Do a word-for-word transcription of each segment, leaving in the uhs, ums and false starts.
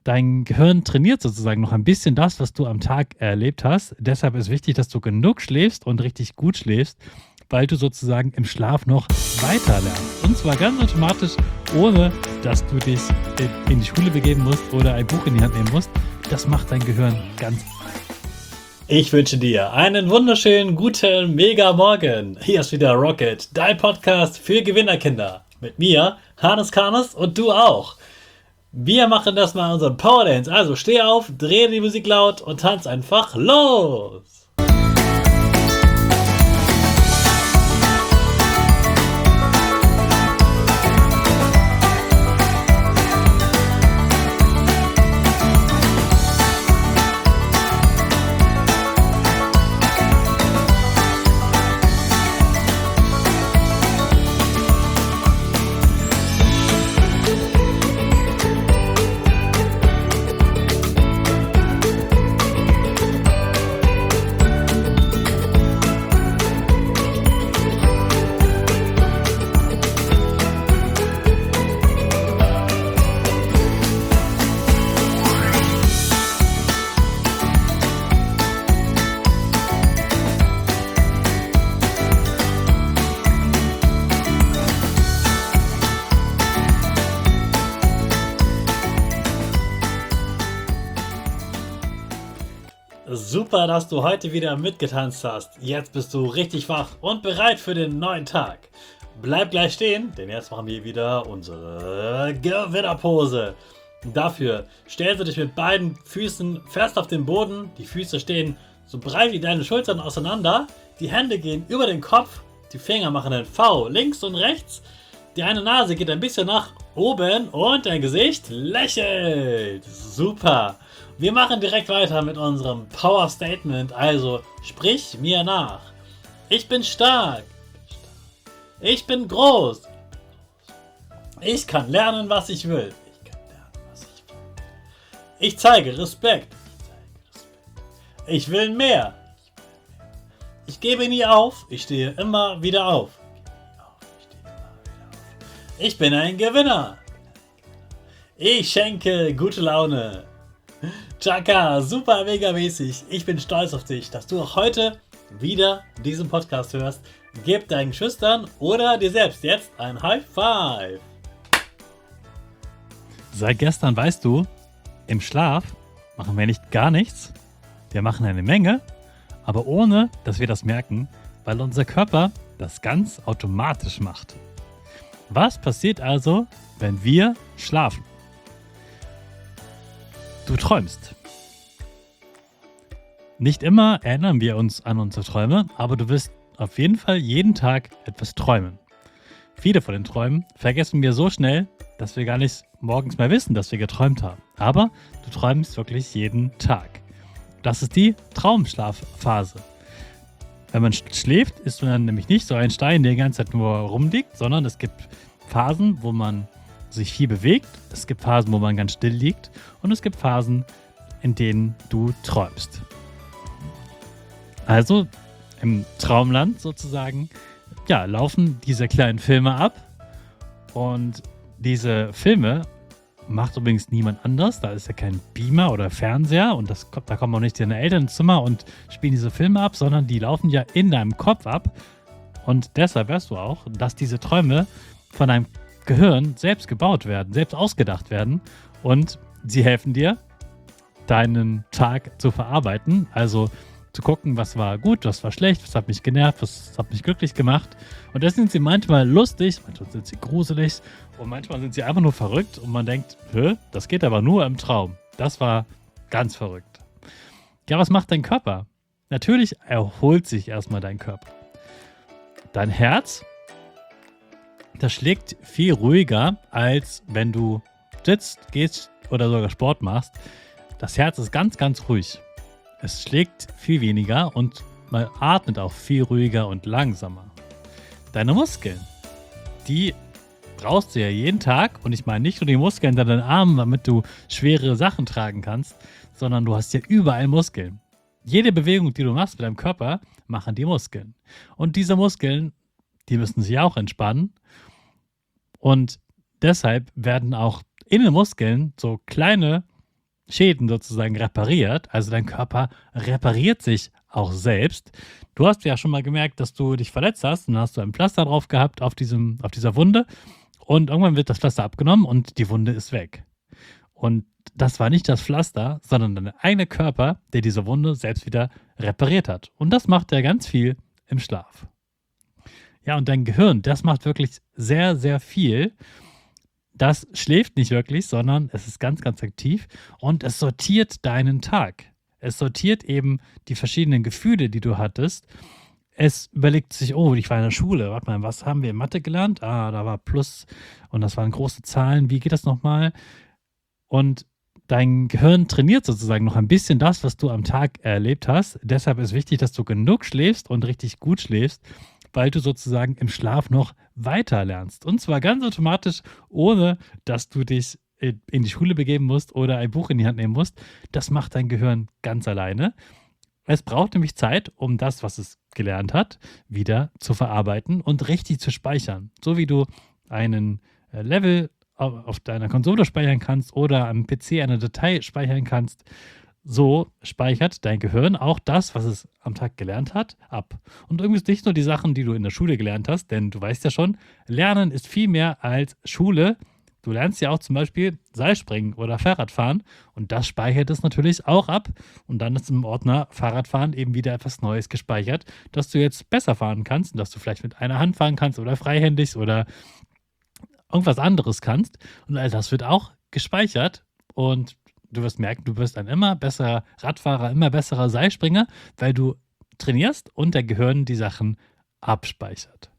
dein Gehirn trainiert sozusagen noch ein bisschen das, was du am Tag erlebt hast. Deshalb ist wichtig, dass du genug schläfst und richtig gut schläfst, weil du sozusagen im Schlaf noch weiter lernst. Und zwar ganz automatisch, ohne dass du dich in, in die Schule begeben musst oder ein Buch in die Hand nehmen musst. Das macht dein Gehirn ganz. Ich wünsche dir einen wunderschönen, guten, mega Morgen. Hier ist wieder Rocket, dein Podcast für Gewinnerkinder. Mit mir, Hannes Karnes, und du auch. Wir machen das mal unseren Power Dance. Also steh auf, dreh die Musik laut und tanz einfach los. Super, dass du heute wieder mitgetanzt hast. Jetzt bist du richtig wach und bereit für den neuen Tag. Bleib gleich stehen, denn jetzt machen wir wieder unsere Gewinnerpose. Dafür stellst du dich mit beiden Füßen fest auf den Boden. Die Füße stehen so breit wie deine Schultern auseinander. Die Hände gehen über den Kopf. Die Finger machen ein V links und rechts. Die eine Nase geht ein bisschen nach oben und dein Gesicht lächelt. Super. Wir machen direkt weiter mit unserem Power Statement, also sprich mir nach. Ich bin stark. Ich bin groß. Ich kann lernen, was ich will. Ich kann lernen, was ich will. Ich zeige Respekt. Ich will mehr. Ich gebe nie auf. Ich stehe immer wieder auf. Ich bin ein Gewinner. Ich schenke gute Laune. Chaka, super mega mäßig. Ich bin stolz auf dich, dass du auch heute wieder diesen Podcast hörst. Gib deinen Schüchtern oder dir selbst jetzt ein High Five. Seit gestern weißt du, im Schlaf machen wir nicht gar nichts. Wir machen eine Menge, aber ohne, dass wir das merken, weil unser Körper das ganz automatisch macht. Was passiert also, wenn wir schlafen? Du träumst. Nicht immer erinnern wir uns an unsere Träume, aber du wirst auf jeden Fall jeden Tag etwas träumen. Viele von den Träumen vergessen wir so schnell, dass wir gar nicht morgens mehr wissen, dass wir geträumt haben. Aber du träumst wirklich jeden Tag. Das ist die Traumschlafphase. Wenn man schläft, ist man nämlich nicht so ein Stein, der die ganze Zeit nur rumliegt, sondern es gibt Phasen, wo man sich viel bewegt, es gibt Phasen, wo man ganz still liegt und es gibt Phasen, in denen du träumst. Also im Traumland sozusagen, ja, laufen diese kleinen Filme ab und diese Filme macht übrigens niemand anders, da ist ja kein Beamer oder Fernseher und das, da kommen auch nicht deine Eltern ins Zimmer und spielen diese Filme ab, sondern die laufen ja in deinem Kopf ab und deshalb weißt du auch, dass diese Träume von deinem Gehirn selbst gebaut werden, selbst ausgedacht werden und sie helfen dir, deinen Tag zu verarbeiten, also zu gucken, was war gut, was war schlecht, was hat mich genervt, was hat mich glücklich gemacht und deswegen sind sie manchmal lustig, manchmal sind sie gruselig und manchmal sind sie einfach nur verrückt und man denkt, hä, das geht aber nur im Traum. Das war ganz verrückt. Ja, was macht dein Körper? Natürlich erholt sich erstmal dein Körper. Dein Herz, das schlägt viel ruhiger, als wenn du sitzt, gehst oder sogar Sport machst. Das Herz ist ganz, ganz ruhig. Es schlägt viel weniger und man atmet auch viel ruhiger und langsamer. Deine Muskeln, die brauchst du ja jeden Tag und ich meine nicht nur die Muskeln an deinen Armen, damit du schwere Sachen tragen kannst, sondern du hast ja überall Muskeln. Jede Bewegung, die du machst mit deinem Körper, machen die Muskeln. Und diese Muskeln, die müssen sich auch entspannen. Und deshalb werden auch in den Muskeln so kleine Schäden sozusagen repariert. Also dein Körper repariert sich auch selbst. Du hast ja schon mal gemerkt, dass du dich verletzt hast und dann hast du ein Pflaster drauf gehabt auf diesem auf dieser Wunde und irgendwann wird das Pflaster abgenommen und die Wunde ist weg. Und das war nicht das Pflaster, sondern dein eigener Körper, der diese Wunde selbst wieder repariert hat. Und das macht er ganz viel im Schlaf. Ja, und dein Gehirn, das macht wirklich sehr, sehr viel. Das schläft nicht wirklich, sondern es ist ganz, ganz aktiv und es sortiert deinen Tag. Es sortiert eben die verschiedenen Gefühle, die du hattest. Es überlegt sich, oh, ich war in der Schule, warte mal, was haben wir in Mathe gelernt? Ah, da war Plus und das waren große Zahlen, wie geht das nochmal? Und dein Gehirn trainiert sozusagen noch ein bisschen das, was du am Tag erlebt hast. Deshalb ist wichtig, dass du genug schläfst und richtig gut schläfst, weil du sozusagen im Schlaf noch weiter lernst. Und zwar ganz automatisch, ohne dass du dich in die Schule begeben musst oder ein Buch in die Hand nehmen musst. Das macht dein Gehirn ganz alleine. Es braucht nämlich Zeit, um das, was es gelernt hat, wieder zu verarbeiten und richtig zu speichern. So wie du einen Level auf deiner Konsole speichern kannst oder am P C eine Datei speichern kannst, so speichert dein Gehirn auch das, was es am Tag gelernt hat, ab. Und übrigens nicht nur die Sachen, die du in der Schule gelernt hast, denn du weißt ja schon, Lernen ist viel mehr als Schule. Du lernst ja auch zum Beispiel Seilspringen oder Fahrradfahren und das speichert es natürlich auch ab. Und dann ist im Ordner Fahrradfahren eben wieder etwas Neues gespeichert, dass du jetzt besser fahren kannst und dass du vielleicht mit einer Hand fahren kannst oder freihändig oder irgendwas anderes kannst. Und all das wird auch gespeichert und du wirst merken, du wirst ein immer besserer Radfahrer, immer besserer Seilspringer, weil du trainierst und der Gehirn die Sachen abspeichert.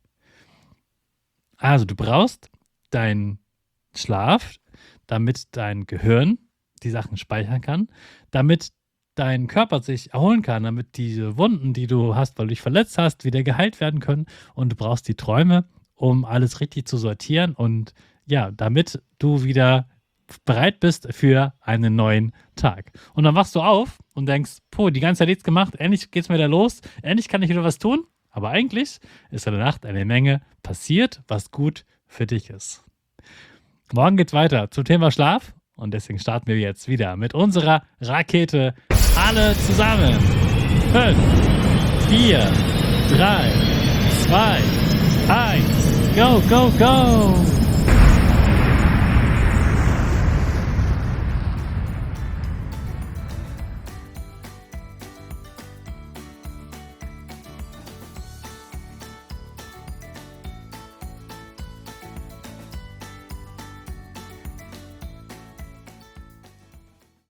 Also du brauchst deinen Schlaf, damit dein Gehirn die Sachen speichern kann, damit dein Körper sich erholen kann, damit diese Wunden, die du hast, weil du dich verletzt hast, wieder geheilt werden können und du brauchst die Träume, um alles richtig zu sortieren und ja, damit du wieder bereit bist für einen neuen Tag. Und dann wachst du auf und denkst, puh, die ganze Zeit nichts gemacht, endlich geht's mir wieder los, endlich kann ich wieder was tun, aber eigentlich ist in der Nacht eine Menge passiert, was gut für dich ist. Morgen geht's weiter zum Thema Schlaf und deswegen starten wir jetzt wieder mit unserer Rakete. Alle zusammen. fünf, vier, drei, zwei, eins, go, go, go!